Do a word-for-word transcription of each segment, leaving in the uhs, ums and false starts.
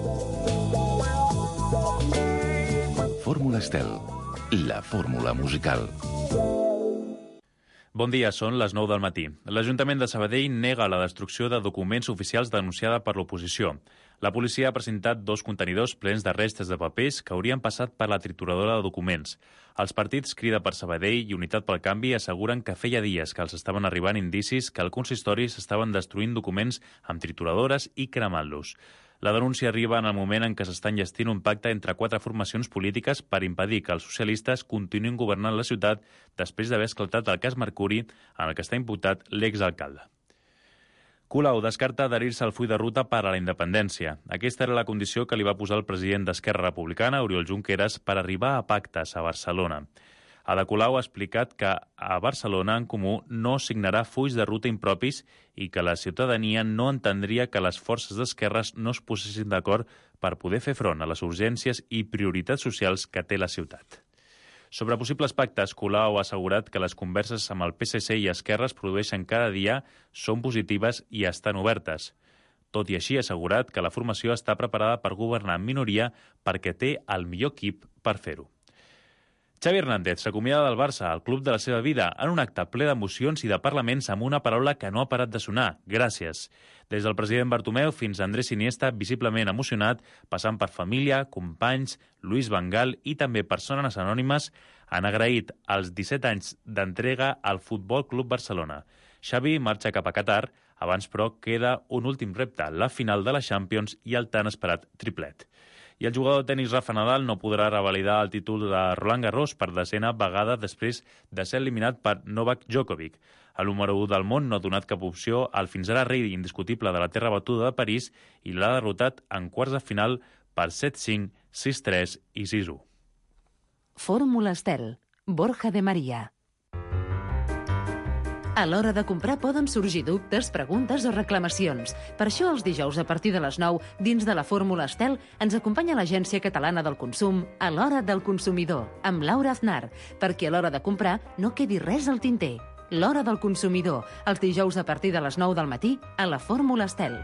Fórmula Estel, la fórmula musical. Bon dia, són les nou del matí. L'Ajuntament de Sabadell nega la destrucció de documents oficials denunciada per l'oposició. La policia ha presentat dos contenidors plens de restes de papers que haurien passat per la trituradora de documents. Els partits Crida per Sabadell i Unitat pel Canvi asseguren que feia dies que els estaven arribant indicis que al consistori s'estaven destruint documents amb trituradores i cremant-los. La denúncia arriba en el moment en què s'està enllestint un pacte entre quatre formacions polítiques per impedir que els socialistes continuïn governant la ciutat després d'haver esclatat el cas Mercuri, en el que està imputat l'exalcalde. Colau descarta adherir-se al full de ruta per a la independència. Aquesta era la condició que li va posar el president d'Esquerra Republicana, Oriol Junqueras, per arribar a pactes a Barcelona. Ada Colau ha explicat que a Barcelona en Comú no signarà fulls de ruta impropis i que la ciutadania no entendria que les forces d'esquerres no es posessin d'acord per poder fer front a les urgències i prioritats socials que té la ciutat. Sobre possibles pactes, Colau ha assegurat que les converses amb el P S C i Esquerra es produeixen cada dia, són positives i estan obertes. Tot i així, ha assegurat que la formació està preparada per governar en minoria perquè té el millor equip per fer-ho. Xavi Hernández s'acomiada del Barça, el club de la seva vida, en un acte ple d'emocions i de parlaments amb una paraula que no ha parat de sonar: gràcies. Des del president Bartomeu fins a Andrés Iniesta, visiblement emocionat, passant per família, companys, Luis Van Gaal i també persones anònimes, han agraït els disset anys d'entrega al Futbol Club Barcelona. Xavi marxa cap a Qatar, abans però queda un últim repte, la final de la Champions i el tan esperat triplet. I el jugador de tenis Rafa Nadal no podrà revalidar el títol de Roland Garros per desena vegada després de ser eliminat per Novak Djokovic. El número u del món no ha donat cap opció al fins ara rei indiscutible de la terra batuda de París i l'ha derrotat en quarts de final per set cinc, sis tres i sis u. Fórmula Estel, Borja de María. A l'hora de comprar poden sorgir dubtes, preguntes o reclamacions. Per això, els dijous a partir de les nou, dins de la Fórmula Estel, ens acompanya l'Agència Catalana del Consum a l'Hora del Consumidor, amb Laura Aznar, perquè a l'hora de comprar no quedi res al tinter. L'Hora del Consumidor, els dijous a partir de les nou del matí, a la Fórmula Estel.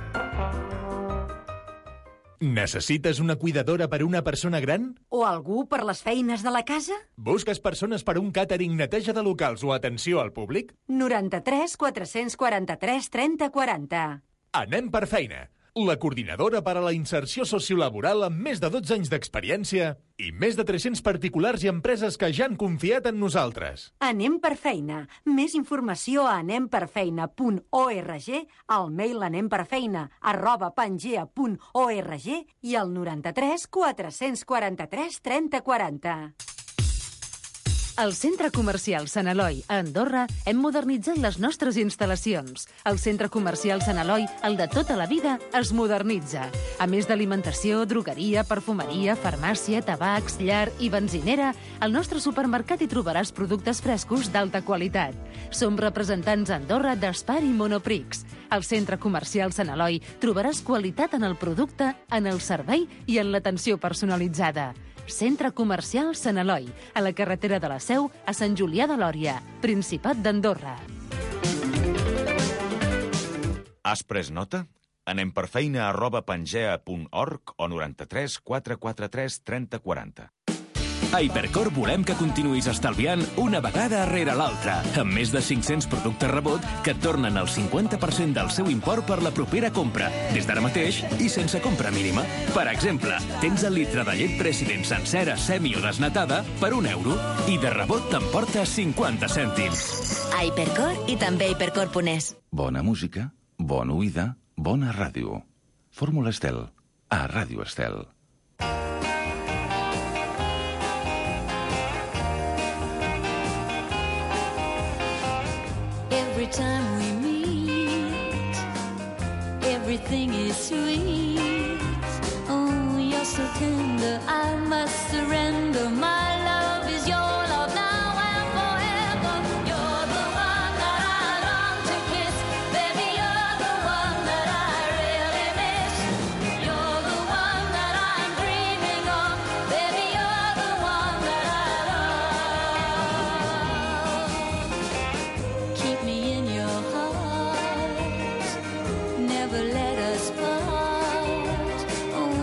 Necessites una cuidadora per a una persona gran? O algú per les feines de la casa? Busques persones per a un càtering, neteja de locals o atenció al públic? noranta-tres quatre-cents quaranta-tres trenta quaranta. Anem per feina. La coordinadora per a la inserció sociolaboral amb més de dotze anys d'experiència i més de tres-cents particulars i empreses que ja han confiat en nosaltres. Anem per feina. Més informació a anem per feina punt org, al mail anemperfeina arroba pangea punt org i al noranta-tres quatre-cents quaranta-tres trenta quaranta. Al Centre Comercial Sant Eloi, a Andorra, hem modernitzat les nostres instal·lacions. El Centre Comercial Sant Eloi, el de tota la vida, es modernitza. A més d'alimentació, drogueria, perfumeria, farmàcia, tabacs, llar i benzinera, al nostre supermercat hi trobaràs productes frescos d'alta qualitat. Som representants a Andorra d'Espar i Monoprix. Al Centre Comercial Sant Eloi trobaràs qualitat en el producte, en el servei i en l'atenció personalitzada. Centre Comercial Sant Eloi, a la carretera de la Seu, a Sant Julià de Lòria, Principat d'Andorra. Has pres nota? Anem per feina arroba pangea punt org o noranta-tres quatre quaranta-tres trenta quaranta. A Hipercor volem que continuïs estalviant una vegada rere l'altra, amb més de cinc-cents productes rebot que et tornen el cinquanta per cent del seu import per la propera compra, des d'ara mateix i sense compra mínima. Per exemple, tens el litre de llet President sencera, semi o desnatada per un euro i de rebot t'emporta cinquanta cèntims. A Hipercor i també a hipercor punt es. Bona música, bona oïda, bona ràdio. Fórmula Estel, a Ràdio Estel. Every time we meet, everything is sweet. Oh, you're so tender, I must surrender. My love is your love now and forever. You're the one that I long to kiss. Baby, you're the one that I really miss. You're the one that I'm dreaming of. Baby, you're the one that I love. Keep me in your heart, never let us part. Oh,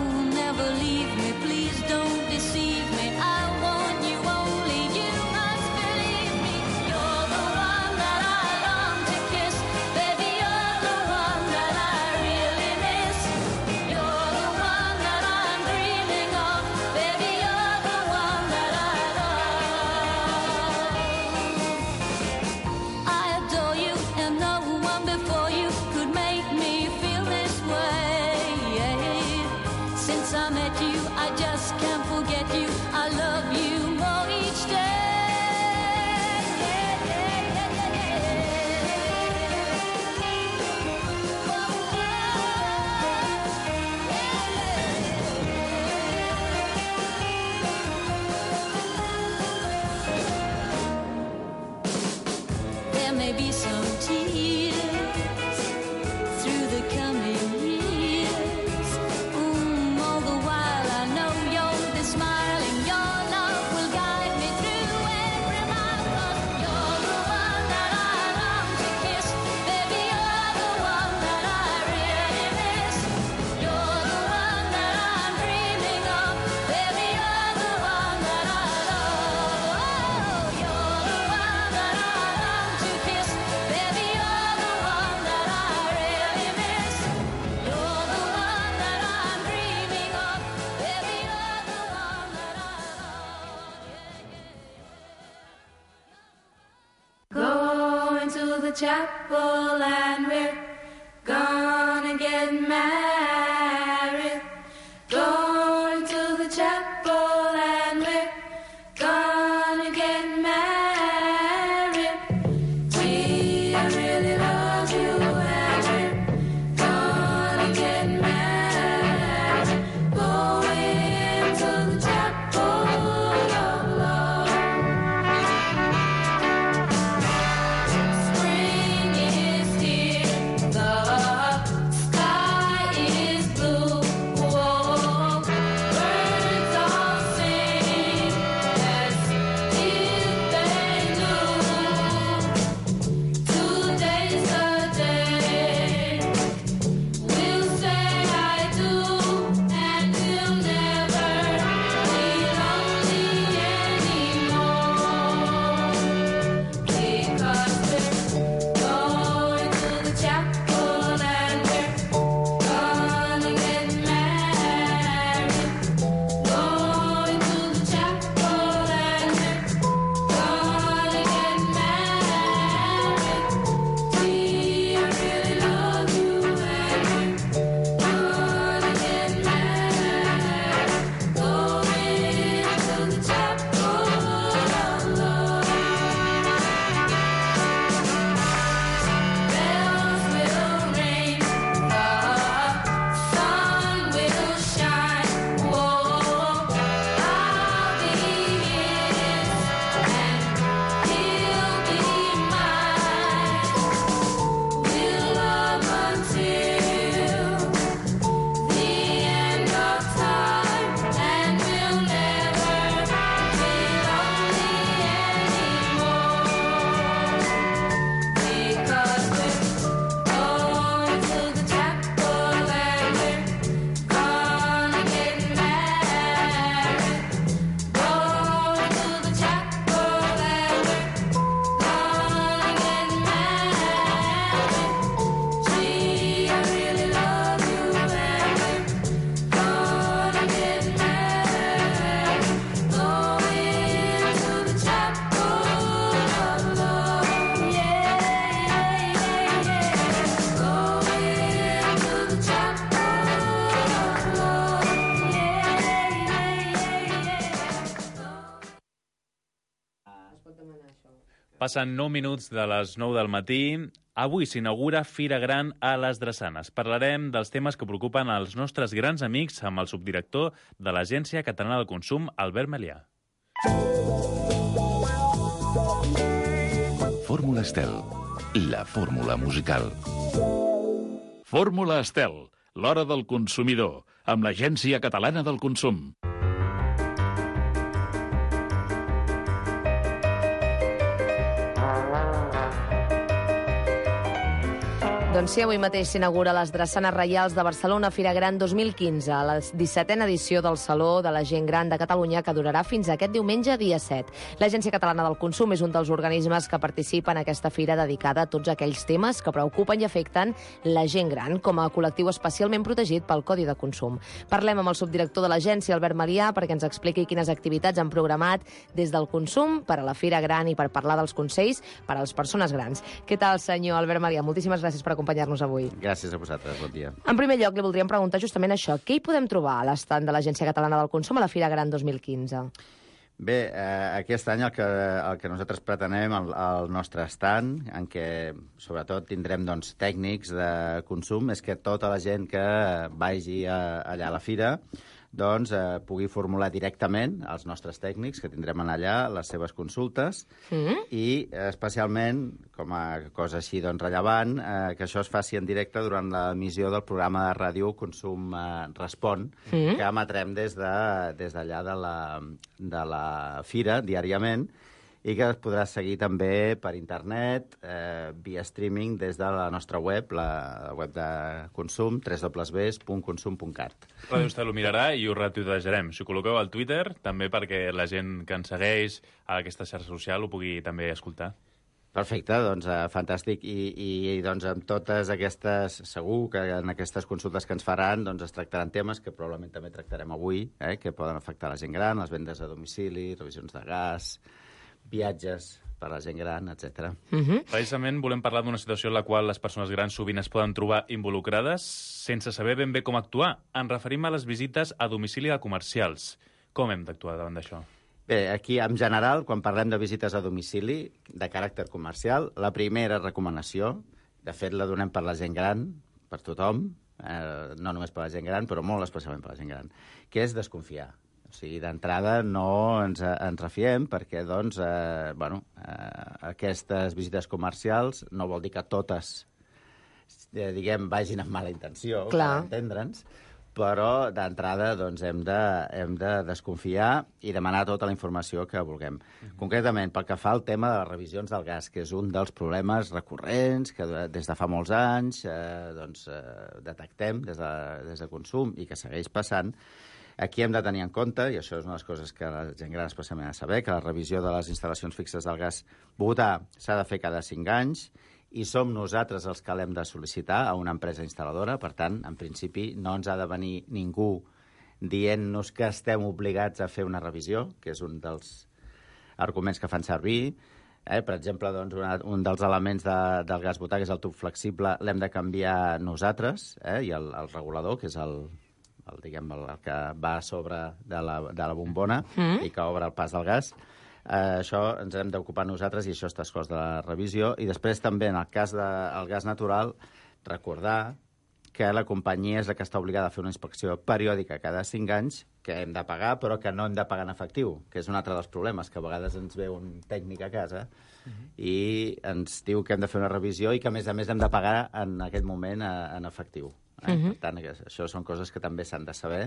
forget you. I love you more each day. There may be some tears through the coming years. Mm, all the while I know you'll be smiling. Your love will guide me through every mile. 'Cause you're the one that I long to kiss. Baby, you're the one that I really miss. You're the one that I'm dreaming of. Baby, you're the one that I love. Oh, you're the one that I long to kiss. Baby, you're the one that I really miss. You're the one that I'm dreaming of. Baby, you're the one that I love. Going to the chapel and we're gonna get married. Going to the chapel and we're gonna get married. Gee, I really love you and we're gonna get married. Going to the chapel of love. Spring is here, the sky is blue. Whoa, birds all sing as if they knew. Today's the day we'll say I do, and we'll never be lonely anymore. Because we're going to the chapel and we're gonna get married. Going to the chapel and we're gonna get married. Gee, I really love you and we're gonna get married. Going to the chapel of love. Bells will ring, the sun will shine. Whoa, I'll be his and he'll be mine. We'll love until the end of time, and we'll never be lonely anymore. Because we're going to the chapel and we're gonna get married. Going to the chapel and we're gonna get married. Gee, I really love you and we're gonna get married. Going to the chapel of love. Yeah, yeah, yeah, yeah. Going to the chapel of love. Yeah, yeah, yeah, yeah. Passen nou minuts de les nou del matí. Avui s'inaugura Fira Gran a les Drassanes. Parlarem dels temes que preocupen els nostres grans amics amb el subdirector de l'Agència Catalana del Consum, Albert Melià. Fórmula Estel, la fórmula musical. Fórmula Estel, l'hora del consumidor, amb l'Agència Catalana del Consum. Doncs sí, avui mateix s'inaugura les Drassanes Reials de Barcelona Fira Gran dos mil quinze, la dissetena edició del Saló de la Gent Gran de Catalunya, que durarà fins a aquest diumenge, dia set. L'Agència Catalana del Consum és un dels organismes que participa en aquesta fira dedicada a tots aquells temes que preocupen i afecten la gent gran, com a col·lectiu especialment protegit pel Codi de Consum. Parlem amb el subdirector de l'agència, Albert Melià, perquè ens expliqui quines activitats han programat des del consum per a la Fira Gran i per parlar dels consells per a les persones grans. Què tal, senyor Albert Melià? Moltíssimes gràcies per acompanyar acompanyar-nos avui. Gràcies a vosaltres, bon dia. En primer lloc, li voldríem preguntar justament això. Què hi podem trobar a l'estand de l'Agència Catalana del Consum a la Fira Gran dos mil quinze? Bé, eh, aquest any el que, el que nosaltres pretenem al, al nostre stand, en què sobretot tindrem doncs, tècnics de consum, és que tota la gent que vagi a, allà a la fira doncs, eh, pugui formular directament als nostres tècnics, que tindrem allà les seves consultes, mm. i especialment, com a cosa així doncs, rellevant, eh, que això es faci en directe durant l'emissió del programa de ràdio Consum eh, Respon, mm. que emetrem des d'allà de, des de, la, de la fira diàriament, i que es podrà seguir també per internet, eh, via streaming des de la nostra web, la web de consum, w w w punt consum punt cat. Ràdio Estel ho mirarà i ho retuitejarem. Si ho col·loqueu al Twitter, també perquè la gent que ens segueix a aquesta xarxa social ho pugui també escoltar. Perfecte, doncs eh, fantàstic. I, i doncs amb totes aquestes, segur que en aquestes consultes que ens faran doncs es tractaran temes que probablement també tractarem avui, eh, que poden afectar la gent gran, les vendes a domicili, revisions de gas, viatges per a la gent gran, etcètera. Uh-huh. Precisament volem parlar d'una situació en la qual les persones grans sovint es poden trobar involucrades sense saber ben bé com actuar. Ens referim a les visites a domicili de comercials. Com hem d'actuar davant d'això? Bé, aquí, en general, quan parlem de visites a domicili de caràcter comercial, la primera recomanació, de fet la donem per la gent gran, per tothom, eh, no només per la gent gran, però molt especialment per la gent gran, que és desconfiar. O sigui, d'entrada no ens, ens refiem perquè, doncs, eh, bueno, eh, aquestes visites comercials no vol dir que totes, eh, diguem, vagin amb mala intenció, Clar. per entendre'ns, però d'entrada doncs, hem, de, hem de desconfiar i demanar tota la informació que vulguem. Mm-hmm. Concretament, pel que fa al tema de les revisions del gas, que és un dels problemes recurrents que des de fa molts anys eh, doncs, eh, detectem des de, des de consum i que segueix passant. Aquí hem de tenir en compte, i això és una de les coses que la gent gran especialment ha de saber, que la revisió de les instal·lacions fixes del gas Bogotà s'ha de fer cada cinc anys i som nosaltres els que l'hem de sol·licitar a una empresa instal·ladora. Per tant, en principi, no ens ha de venir ningú dient-nos que estem obligats a fer una revisió, que és un dels arguments que fan servir. Eh, per exemple, doncs, una, un dels elements de, del gas butà, que és el tub flexible, l'hem de canviar nosaltres, eh, i el, el regulador, que és el... El, diguem, el, el que va a sobre de la, de la bombona mm. i que obre el pas del gas. Eh, això ens hem d'ocupar nosaltres i això està exclòs de la revisió. I després també, en el cas del gas natural, recordar que la companyia és la que està obligada a fer una inspecció periòdica cada cinc anys, que hem de pagar, però que no hem de pagar en efectiu, que és un altre dels problemes, que a vegades ens ve un tècnic a casa mm-hmm. i ens diu que hem de fer una revisió i que, a més a més, hem de pagar en aquest moment en efectiu. Eh? Uh-huh. Per tant, això són coses que també s'han de saber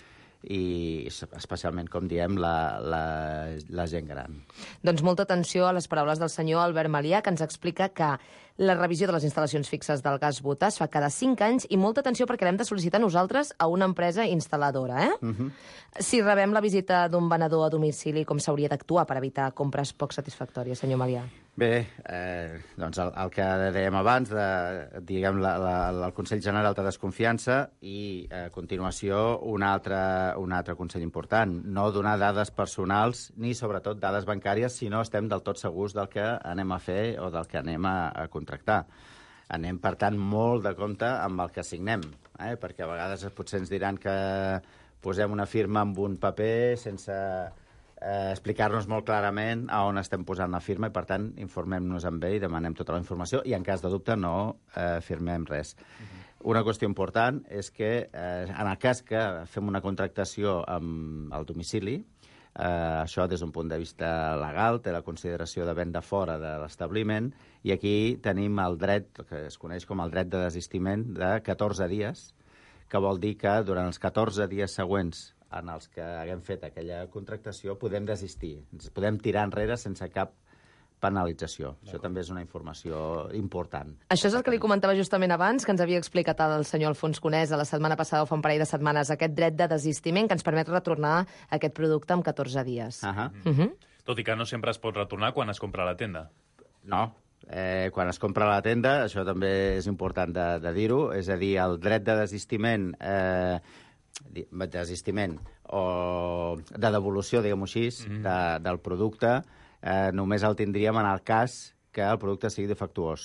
i especialment, com diem, la, la, la gent gran. Doncs molta atenció a les paraules del senyor Albert Malià, que ens explica que la revisió de les instal·lacions fixes del gas butà es fa cada cinc anys i molta atenció perquè l'hem de sol·licitar nosaltres a una empresa instal·ladora. Eh? Uh-huh. Si rebem la visita d'un venedor a domicili, com s'hauria d'actuar per evitar compres poc satisfactòries, senyor Malià? Bé, eh, doncs el, el que dèiem abans, de, diguem, la, la, el Consell General de Desconfiança i, a continuació, un altre, un altre consell important. No donar dades personals ni, sobretot, dades bancàries si no estem del tot segurs del que anem a fer o del que anem a, a contractar. Anem, per tant, molt de compte amb el que signem, eh? Perquè a vegades potser ens diran que posem una firma amb un paper sense... Eh, explicar-nos molt clarament a on estem posant la firma i, per tant, informem-nos amb ell, demanem tota la informació i, en cas de dubte, no eh, firmem res. Uh-huh. Una qüestió important és que, eh, en el cas que fem una contractació amb el domicili, eh, això des d'un punt de vista legal té la consideració de venda fora de l'establiment i aquí tenim el dret, que es coneix com el dret de desistiment, de catorze dies, que vol dir que durant els catorze dies següents en els que haguem fet aquella contractació podem desistir, ens podem tirar enrere sense cap penalització. Això també és una informació important. Això és el que li comentava justament abans, que ens havia explicat el senyor Alfons Conès a la setmana passada o fa un parell de setmanes, aquest dret de desistiment que ens permet retornar aquest producte en catorze dies. Uh-huh. Uh-huh. Tot i que no sempre es pot retornar quan es compra a la tenda. No. Eh, quan es compra a la tenda, això també és important de, de dir-ho, és a dir, el dret de desistiment... Eh, desistiment o de devolució, diguem-ho així, mm. de, del producte, eh, només el tindríem en el cas que el producte sigui defectuós.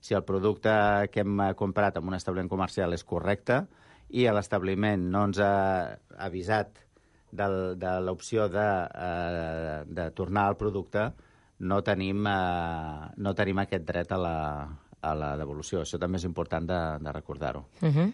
si el producte que hem comprat en un establiment comercial és correcte i l'establiment no ens ha avisat de, de l'opció de, eh, de tornar al producte, no tenim, eh, no tenim aquest dret a la, a la devolució. Això també és important de, de recordar-ho. Uh-huh.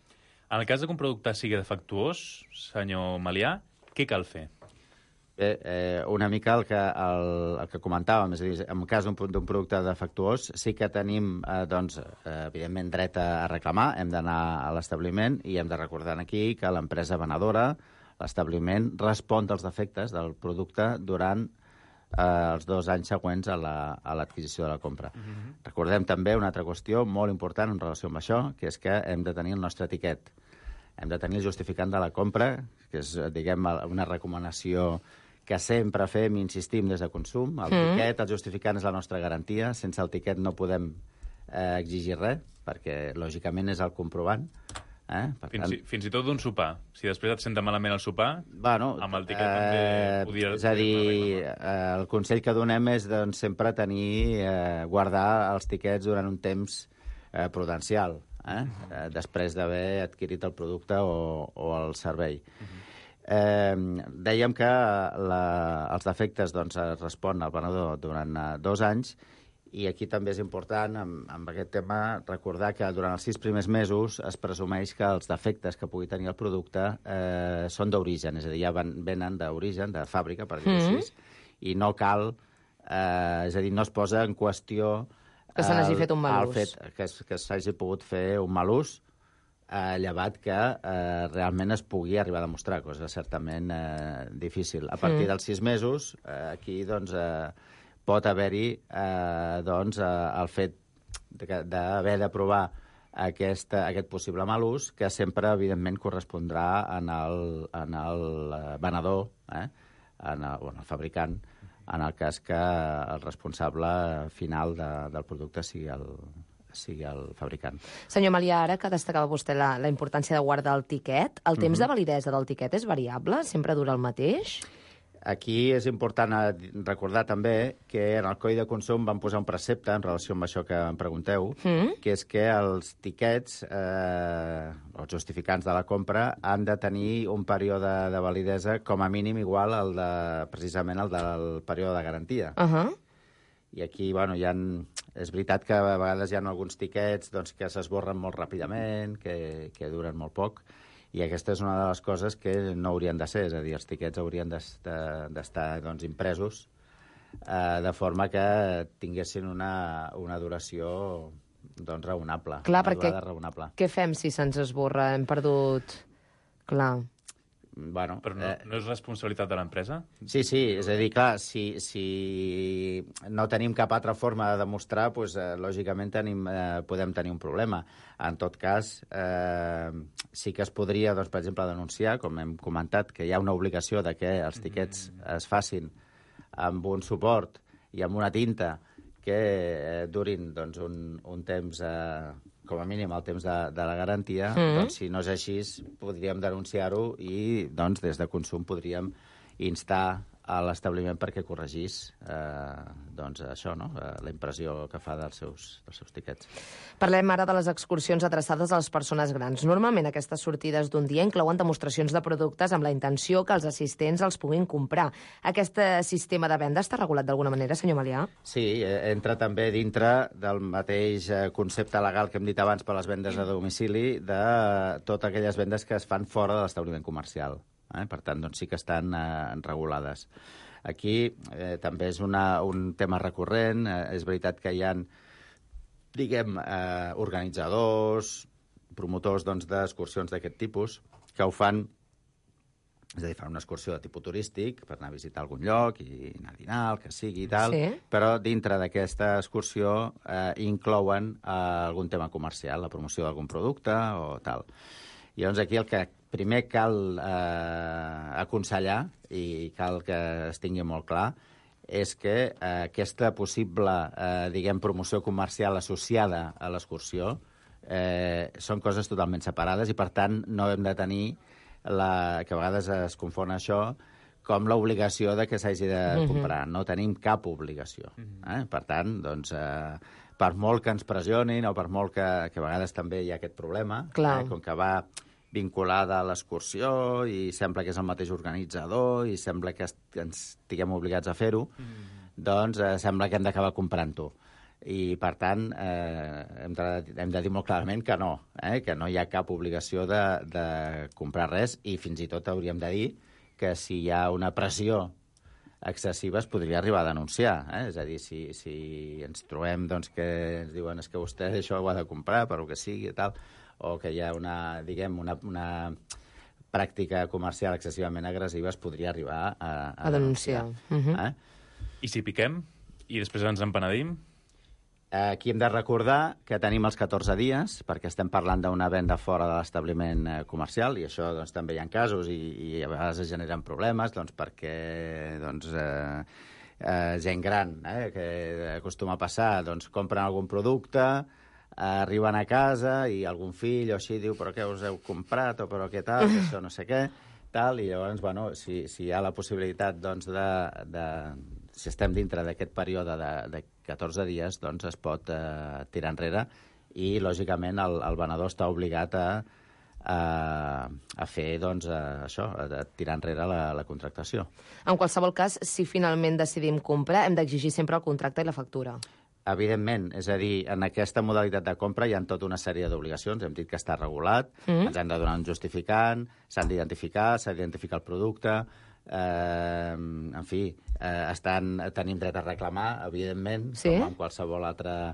En el cas que un producte sigui defectuós, senyor Malià, què cal fer? Bé, eh, una mica el que, el, el que comentàvem, és a dir, en el cas d'un producte defectuós, sí que tenim, eh, doncs, eh, evidentment, dret a, a reclamar, hem d'anar a l'establiment i hem de recordar aquí que l'empresa venedora, l'establiment, respon dels defectes del producte durant eh, els dos anys següents a l'adquisició la, a de la compra. Mm-hmm. Recordem també una altra qüestió molt important en relació amb això, que és que hem de tenir el nostre etiquet. Hem de tenir el justificant de la compra, que és, diguem, una recomanació que sempre fem i insistim des de consum. El mm. tiquet, el justificant, és la nostra garantia. Sense el tiquet no podem eh, exigir res, perquè, lògicament, és el comprovant. Eh? Per fins, tant... i, fins i tot d'un sopar. Si després et senta malament el sopar, bueno, amb el tiquet eh, també podria... És a dir, eh, el consell que donem és doncs, sempre tenir, eh, guardar els tiquets durant un temps eh, prudencial, eh? Eh, després d'haver adquirit el producte o, o el servei. Uh-huh. Eh, dèiem que la, els defectes doncs, es respon al venedor durant uh, dos anys i aquí també és important, amb, amb aquest tema, recordar que durant els sis primers mesos es presumeix que els defectes que pugui tenir el producte eh, són d'origen, és a dir, ja van, venen d'origen, de fàbrica, per dir-ho mm-hmm. així, i no cal, eh, és a dir, no es posa en qüestió que se n'hagi fet un mal ús. El fet que, que s'hagi pogut fer un mal ús, Eh, llevat que eh, realment es pugui arribar a demostrar, cosa certament eh, difícil. A partir mm. dels sis mesos, eh, aquí doncs, eh, pot haver-hi eh, doncs, eh, el fet d'haver de provar aquest, aquest possible mal ús, que sempre, evidentment, correspondrà en el, en el venedor, eh, en el, bueno, el fabricant, en el cas que el responsable final de, del producte sigui el sigui el fabricant. Senyor Malià, ara que destacava vostè la, la importància de guardar el tiquet, el temps mm-hmm. de validesa del tiquet és variable? Sempre dura el mateix? Aquí és important recordar també que en el Codi de Consum van posar un precepte en relació amb això que em pregunteu, mm. que és que els tiquets, eh, els justificants de la compra, han de tenir un període de validesa com a mínim igual al de, precisament al del període de garantia. Uh-huh. I aquí, bueno, hi ha, és veritat que a vegades hi ha alguns tiquets doncs, que s'esborren molt ràpidament, que, que duren molt poc, i aquesta és una de les coses que no haurien de ser, és a dir, els tiquets haurien d'estar doncs, impresos eh, de forma que tinguessin una, una duració doncs, raonable. Clar, una perquè raonable. Què fem si se'ns esborra? Hem perdut... Clar... Bueno, Però no, eh, no és responsabilitat de l'empresa? Sí, sí, és a dir, clar, si, si no tenim cap altra forma de demostrar, doncs, eh, lògicament tenim, eh, podem tenir un problema. En tot cas, eh, sí que es podria, doncs, per exemple, denunciar, com hem comentat, que hi ha una obligació de que els tiquets mm. es facin amb un suport i amb una tinta que eh, durin doncs, un, un temps... Eh, com a mínim el temps de, de la garantia, mm. doncs si no és així, podríem denunciar-ho i doncs, des de Consum podríem instar a l'establiment perquè corregís eh, doncs això, no? eh, la impressió que fa dels seus, dels seus tiquets. Parlem ara de les excursions adreçades a les persones grans. Normalment aquestes sortides d'un dia inclouen demostracions de productes amb la intenció que els assistents els puguin comprar. Aquest sistema de venda està regulat d'alguna manera, senyor Malià? Sí, entra també dintre del mateix concepte legal que hem dit abans per les vendes a domicili de totes aquelles vendes que es fan fora de l'establiment comercial. Eh? Per tant, doncs sí que estan eh, regulades. Aquí eh, també és una, un tema recurrent. Eh, és veritat que hi ha, diguem, eh, organitzadors, promotors doncs, d'excursions d'aquest tipus, que ho fan, és a dir, fan una excursió de tipus turístic per anar a visitar algun lloc i anar a dinar, el que sigui i tal, sí. Però dintre d'aquesta excursió eh, inclouen eh, algun tema comercial, la promoció d'algun producte o tal. I llavors aquí el que primer cal eh, aconsellar, i cal que es tingui molt clar, és que eh, aquesta possible, eh, diguem, promoció comercial associada a l'excursió eh, són coses totalment separades i, per tant, no hem de tenir, la, que a vegades es confon això, com l'obligació de que s'hagi de comprar. Mm-hmm. No tenim cap obligació. Eh? Per tant, doncs, eh, per molt que ens pressionin o per molt que, que a vegades també hi ha aquest problema, eh, com que va vinculada a l'excursió i sembla que és el mateix organitzador i sembla que, est que ens estiguem obligats a fer-ho, mm. doncs eh, sembla que hem d'acabar comprant-ho. I, per tant, eh, hem, de, hem de dir molt clarament que no, eh, que no hi ha cap obligació de, de comprar res i fins i tot hauríem de dir que si hi ha una pressió excessiva es podria arribar a denunciar. Eh? És a dir, si, si ens trobem doncs, que ens diuen és que vostè això ho ha de comprar, per el que sigui i tal, o que hi ha una, diguem, una, una pràctica comercial excessivament agressiva, es podria arribar a, a, a denunciar. denunciar. Uh -huh. eh? I si piquem i després ens en penedim? Aquí hem de recordar que tenim els catorze dies, perquè estem parlant d'una venda fora de l'establiment comercial, i això doncs, també hi ha casos, i, i a vegades es generen problemes, doncs, perquè doncs, eh, eh, gent gran eh, que acostuma a passar, doncs, compren algun producte, eh, arriben a casa i algun fill o així diu però què us heu comprat o però què tal, que això no sé què, tal, i llavors, bueno, si, si hi ha la possibilitat doncs, de, de si estem dintre d'aquest període de, de catorze dies, doncs es pot eh, tirar enrere i, lògicament, el, el venedor està obligat a, a, a fer, doncs, a, això, a tirar enrere la, la contractació. En qualsevol cas, si finalment decidim comprar, hem d'exigir sempre el contracte i la factura. Evidentment, és a dir, en aquesta modalitat de compra hi ha tota una sèrie d'obligacions, hem dit que està regulat, mm. ens han de donar un justificant, s'han d'identificar, s'ha d'identificar el producte, eh, en fi, eh, estan, tenim dret a reclamar, evidentment, sí? com en qualsevol altra,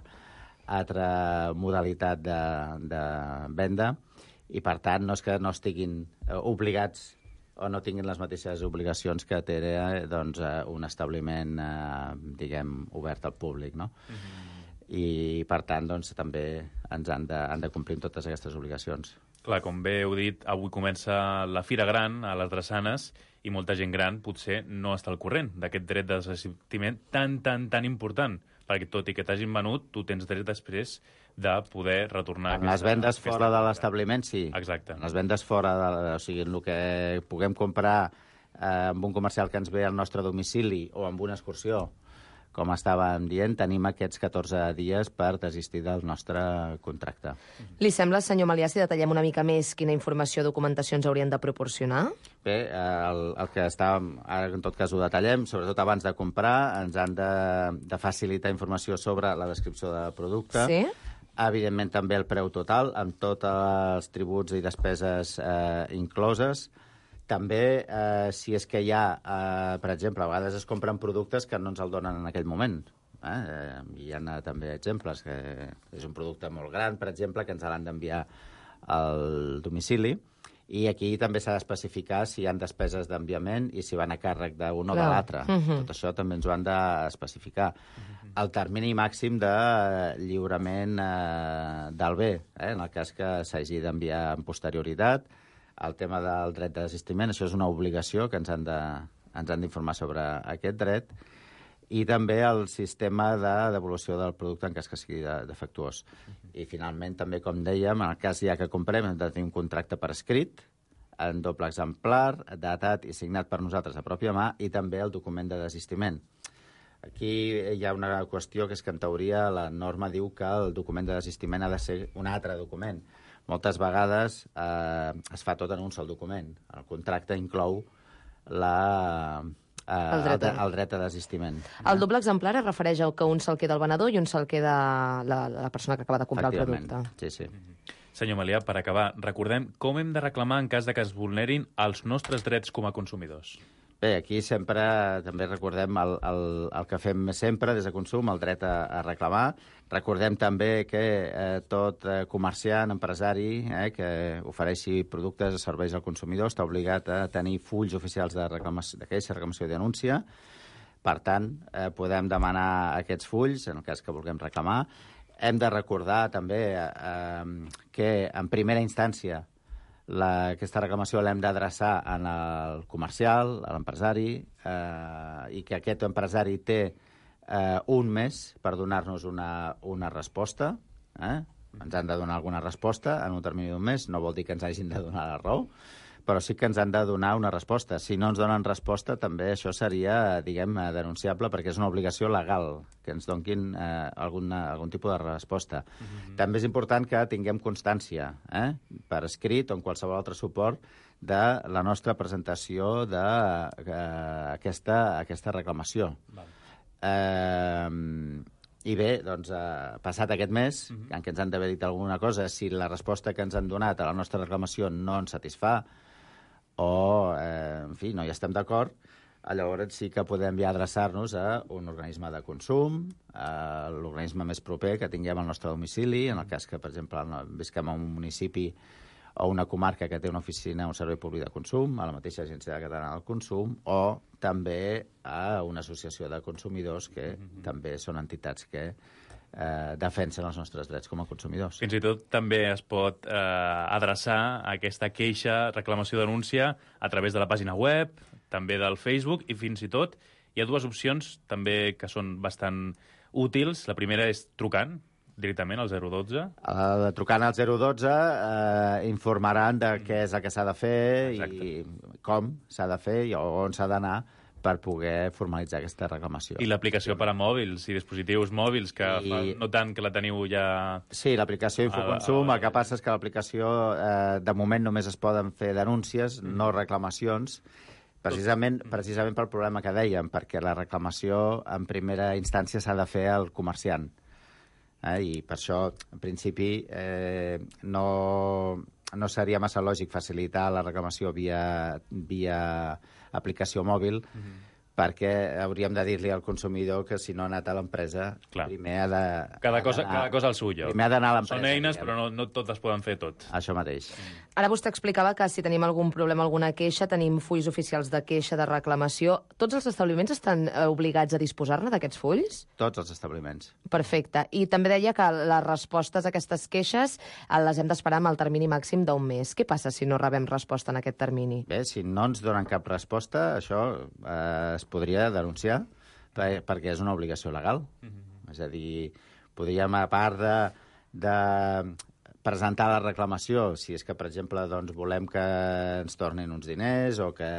altra modalitat de, de venda, i per tant no és que no estiguin obligats o no tinguin les mateixes obligacions que té eh, doncs, un establiment, eh, diguem, obert al públic, no? Mm-hmm. I, per tant, doncs, també ens han de, han de complir totes aquestes obligacions. Clar, com bé heu dit, avui comença la Fira Gran a les Drassanes i molta gent gran potser no està al corrent d'aquest dret de desassistiment tan, tan, tan important, perquè tot i que t'hagin venut, tu tens dret després de poder retornar... En les vendes fora de l'establiment, sí. Exacte. En les vendes fora, de, o sigui, en el que puguem comprar eh, amb un comercial que ens ve al nostre domicili o amb una excursió, com estàvem dient, tenim aquests catorze dies per desistir del nostre contracte. Li sembla, senyor Melià, si detallem una mica més quina informació o documentació ens haurien de proporcionar? Bé, el, el que estàvem, ara en tot cas ho detallem, sobretot abans de comprar, ens han de, de facilitar informació sobre la descripció del producte. Sí? Evidentment també el preu total, amb tots els tributs i despeses eh, incloses. També, eh, si és que hi ha, eh, per exemple, a vegades es compren productes que no ens el donen en aquell moment. Eh? Eh, hi ha també exemples, que és un producte molt gran, per exemple, que ens l'han d'enviar al domicili, i aquí també s'ha d'especificar si hi ha despeses d'enviament i si van a càrrec d'un o de l'altre. Uh-huh. Tot això també ens ho han d'especificar. Uh-huh. El termini màxim de lliurament eh, del bé, eh? en el cas que s'hagi d'enviar amb posterioritat. El tema del dret de desistiment, això és una obligació que ens han de, ens han d'informar sobre aquest dret, i també el sistema de devolució del producte en cas que sigui de, defectuós. I finalment, també, com dèiem, en el cas ja que comprem, hem de tenir un contracte per escrit, en doble exemplar, datat i signat per nosaltres a pròpia mà, i també el document de desistiment. Aquí hi ha una qüestió que és que, en teoria, la norma diu que el document de desistiment ha de ser un altre document. Moltes vegades eh, es fa tot en un sol document. El contracte inclou la, eh, el, dret a... el, el dret a desistiment. El doble exemplar es refereix al que un se'l queda el venedor i un se'l queda la, la persona que acaba de comprar el producte. Sí, sí. Senyor Melià, per acabar, recordem com hem de reclamar en cas de que es vulnerin els nostres drets com a consumidors. Bé, aquí sempre també recordem el, el, el que fem sempre des de consum, el dret a, a reclamar. Recordem també que eh, tot eh, comerciant, empresari, eh, que ofereixi productes o serveis al consumidor està obligat a tenir fulls oficials de, reclamació, de queixa, reclamació i denúncia. Per tant, eh, podem demanar aquests fulls, en el cas que vulguem reclamar. Hem de recordar també eh, que, en primera instància, La, aquesta reclamació l'hem d'adreçar en el comercial, a l'empresari, eh, i que aquest empresari té eh, un mes per donar-nos una, una resposta. Eh? Ens han de donar alguna resposta en un termini d'un mes, no vol dir que ens hagin de donar la raó, però sí que ens han de donar una resposta. Si no ens donen resposta, també això seria, diguem, denunciable, perquè és una obligació legal que ens donquin eh, alguna, algun tipus de resposta. Mm-hmm. També és important que tinguem constància, eh, per escrit o en qualsevol altre suport, de la nostra presentació d'aquesta eh, aquesta reclamació. Val. Eh, I bé, doncs, eh, passat aquest mes, uh-huh. en què ens han d'haver dit alguna cosa, si la resposta que ens han donat a la nostra reclamació no ens satisfà o, eh, en fi, no hi estem d'acord, llavors sí que podem ja adreçar-nos a un organisme de consum, a l'organisme més proper que tinguem al nostre domicili, en el cas que, per exemple, visquem en un municipi o una comarca que té una oficina, un servei públic de consum, a la mateixa Agència Catalana del Consum, o també a una associació de consumidors que mm-hmm. també són entitats que eh, defensen els nostres drets com a consumidors. Fins i tot també es pot eh, adreçar a aquesta queixa, reclamació, denúncia a través de la pàgina web, també del Facebook, i fins i tot hi ha dues opcions també que són bastant útils. La primera és trucant, directament al zero dotze? Uh, trucant al zero dotze uh, informaran de què és el que s'ha de fer. Exacte. I com s'ha de fer i on s'ha d'anar per poder formalitzar aquesta reclamació. I l'aplicació per a mòbils i dispositius mòbils, que I... fa no tant que la teniu ja... Sí, l'aplicació Infoconsum, a... el que passa és que l'aplicació, eh, de moment només es poden fer denúncies, mm. no reclamacions, precisament, precisament pel problema que dèiem, perquè la reclamació en primera instància s'ha de fer al comerciant. Eh, I per això, en principi, eh, no, no seria massa lògic facilitar la reclamació via, via aplicació mòbil, mm-hmm. perquè hauríem de dir-li al consumidor que si no ha anat a l'empresa, primer ha de... Cada cosa, cada cosa al seu lloc. Primer ha d'anar a l'empresa. Són eines, diguem. Però no, no totes poden fer tot. Això mateix. Mm. Ara vostè explicava que si tenim algun problema, alguna queixa, tenim fulls oficials de queixa, de reclamació. Tots els establiments estan obligats a disposar-ne d'aquests fulls? Tots els establiments. Perfecte. I també deia que les respostes a aquestes queixes les hem d'esperar amb el termini màxim d'un mes. Què passa si no rebem resposta en aquest termini? Bé, si no ens donen cap resposta, això eh, es podria denunciar per, perquè és una obligació legal. Mm-hmm. És a dir, podríem, a part de... de presentar la reclamació, si és que, per exemple, doncs, volem que ens tornin uns diners o que,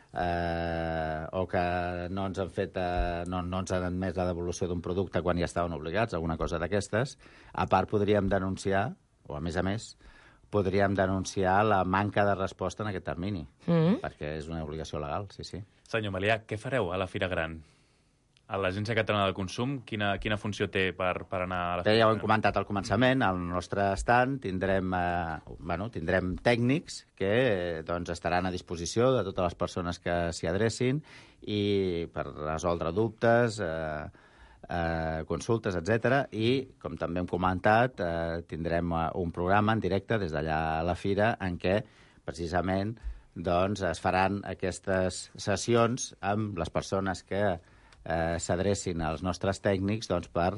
eh, o que no ens han fet, eh, no, no ens han admès la devolució d'un producte quan ja estaven obligats, alguna cosa d'aquestes. A part, podríem denunciar, o a més a més, podríem denunciar la manca de resposta en aquest termini, mm-hmm. perquè és una obligació legal, sí, sí. Senyor Melià, què fareu a la Fira Gran? A l'Agència Catalana del Consum, quina, quina funció té per, per anar a la Fira Gran? Ja ho hem comentat al començament, al nostre stand tindrem, eh, bueno, tindrem tècnics que eh, doncs, estaran a disposició de totes les persones que s'hi adrecin i per resoldre dubtes, eh, eh, consultes, etcètera. I, com també hem comentat, eh, tindrem un programa en directe des d'allà a la Fira en què, precisament, doncs, es faran aquestes sessions amb les persones que Eh, s'adrecin als nostres tècnics doncs, per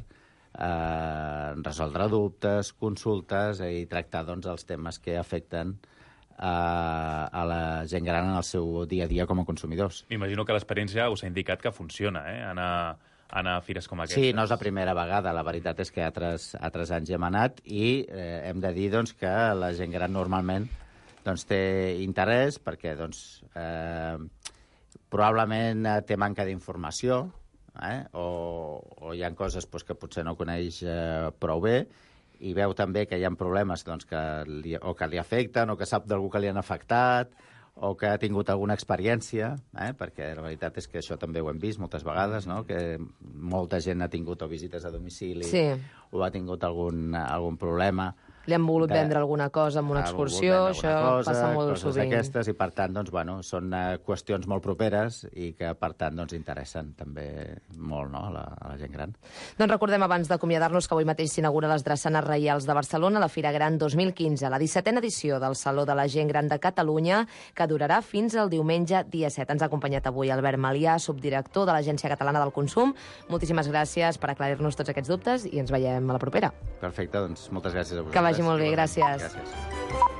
eh, resoldre dubtes, consultes i tractar doncs, els temes que afecten eh, a la gent gran en el seu dia a dia com a consumidors. M'imagino que l'experiència us ha indicat que funciona, eh? anar, anar a fires com aquestes. Sí, no és la primera vegada. La veritat és que altres, altres anys hi hem anat i eh, hem de dir doncs, que la gent gran normalment doncs, té interès perquè doncs, eh, probablement té manca d'informació, eh? o, o hi ha coses doncs, que potser no coneix eh, prou bé, i veu també que hi ha problemes doncs, que li, o que li afecten, o que sap d'algú que li han afectat, o que ha tingut alguna experiència, eh? perquè la veritat és que això també ho hem vist moltes vegades, no? que molta gent ha tingut o visites a domicili, sí. o ha tingut algun, algun problema. Li han volgut de... vendre alguna cosa amb una excursió, això cosa, passa molt coses sovint. D'aquestes, i per tant, doncs, bueno, són uh, qüestions molt properes i que, per tant, doncs, interessen també molt no, a, la, a la gent gran. Doncs recordem, abans d'acomiadar-nos, que avui mateix s'inaugura les Drassanes Reials de Barcelona, la Fira Gran dos mil quinze, la dissetena edició del Saló de la Gent Gran de Catalunya, que durarà fins al diumenge dia set. Ens ha acompanyat avui Albert Melià, subdirector de l'Agència Catalana del Consum. Moltíssimes gràcies per aclarir-nos tots aquests dubtes i ens veiem a la propera. Perfecte, doncs moltes gràcies a vosaltres. Que vagi molt bé, gràcies. Gràcies.